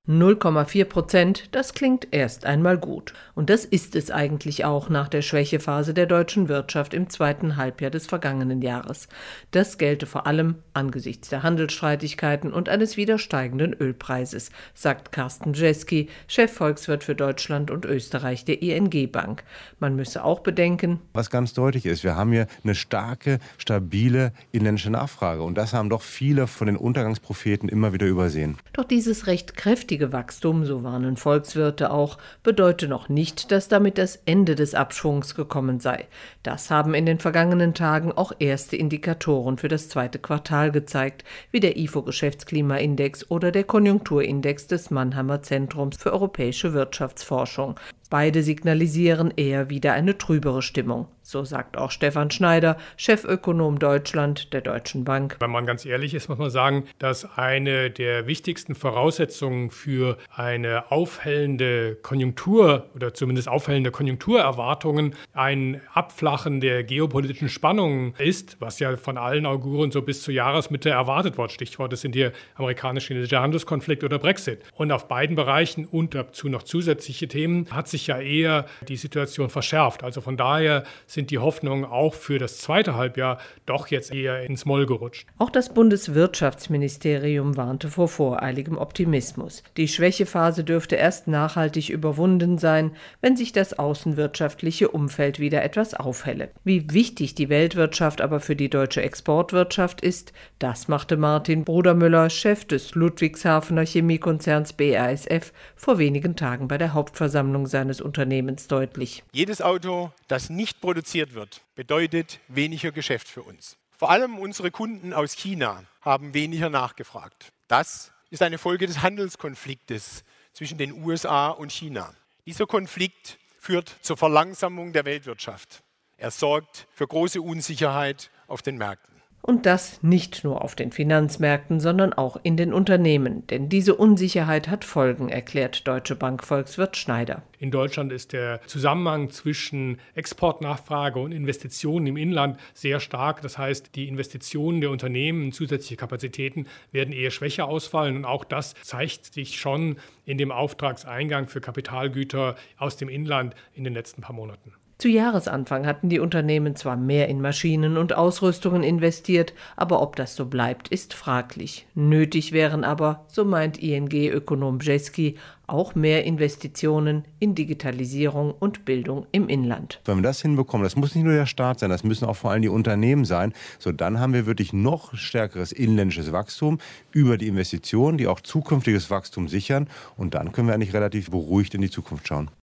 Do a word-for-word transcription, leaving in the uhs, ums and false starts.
null Komma vier Prozent, das klingt erst einmal gut. Und das ist es eigentlich auch nach der Schwächephase der deutschen Wirtschaft im zweiten Halbjahr des vergangenen Jahres. Das gelte vor allem angesichts der Handelsstreitigkeiten und eines wieder steigenden Ölpreises, sagt Carsten Bjeski, Chefvolkswirt für Deutschland und Österreich der I N G Bank. Man müsse auch bedenken, was ganz deutlich ist, wir haben hier eine starke, stabile inländische Nachfrage. Und das haben doch viele von den Untergangspropheten immer wieder übersehen. Doch dieses recht kräftige Wachstum, so warnen Volkswirte auch, bedeute noch nicht, dass damit das Ende des Abschwungs gekommen sei. Das haben in den vergangenen Tagen auch erste Indikatoren für das zweite Quartal gezeigt, wie der I F O-Geschäftsklimaindex oder der Konjunkturindex des Mannheimer Zentrums für europäische Wirtschaftsforschung. Beide signalisieren eher wieder eine trübere Stimmung. So sagt auch Stefan Schneider, Chefökonom Deutschland der Deutschen Bank. Wenn man ganz ehrlich ist, muss man sagen, dass eine der wichtigsten Voraussetzungen für eine aufhellende Konjunktur oder zumindest aufhellende Konjunkturerwartungen ein Abflachen der geopolitischen Spannungen ist, was ja von allen Auguren so bis zur Jahresmitte erwartet wird. Stichworte sind hier amerikanisch-chinesischer Handelskonflikt oder Brexit. Und auf beiden Bereichen und dazu noch zusätzliche Themen hat sich ja eher die Situation verschärft. Also von daher sind die Hoffnungen auch für das zweite Halbjahr doch jetzt eher ins Moll gerutscht. Auch das Bundeswirtschaftsministerium warnte vor voreiligem Optimismus. Die Schwächephase dürfte erst nachhaltig überwunden sein, wenn sich das außenwirtschaftliche Umfeld wieder etwas aufhelle. Wie wichtig die Weltwirtschaft aber für die deutsche Exportwirtschaft ist, das machte Martin Brudermüller, Chef des Ludwigshafener Chemiekonzerns B A S F, vor wenigen Tagen bei der Hauptversammlung seines Unternehmens deutlich. Jedes Auto, das nicht produziert wird, bedeutet weniger Geschäft für uns. Vor allem unsere Kunden aus China haben weniger nachgefragt. Das ist eine Folge des Handelskonfliktes zwischen den U S A und China. Dieser Konflikt führt zur Verlangsamung der Weltwirtschaft. Er sorgt für große Unsicherheit auf den Märkten. Und das nicht nur auf den Finanzmärkten, sondern auch in den Unternehmen. Denn diese Unsicherheit hat Folgen, erklärt Deutsche Bank-Volkswirt Schneider. In Deutschland ist der Zusammenhang zwischen Exportnachfrage und Investitionen im Inland sehr stark. Das heißt, die Investitionen der Unternehmen, zusätzliche Kapazitäten werden eher schwächer ausfallen. Und auch das zeigt sich schon in dem Auftragseingang für Kapitalgüter aus dem Inland in den letzten paar Monaten. Zu Jahresanfang hatten die Unternehmen zwar mehr in Maschinen und Ausrüstungen investiert, aber ob das so bleibt, ist fraglich. Nötig wären aber, so meint I N G-Ökonom Bjeski, auch mehr Investitionen in Digitalisierung und Bildung im Inland. Wenn wir das hinbekommen, das muss nicht nur der Staat sein, das müssen auch vor allem die Unternehmen sein, so dann haben wir wirklich noch stärkeres inländisches Wachstum über die Investitionen, die auch zukünftiges Wachstum sichern und dann können wir eigentlich relativ beruhigt in die Zukunft schauen.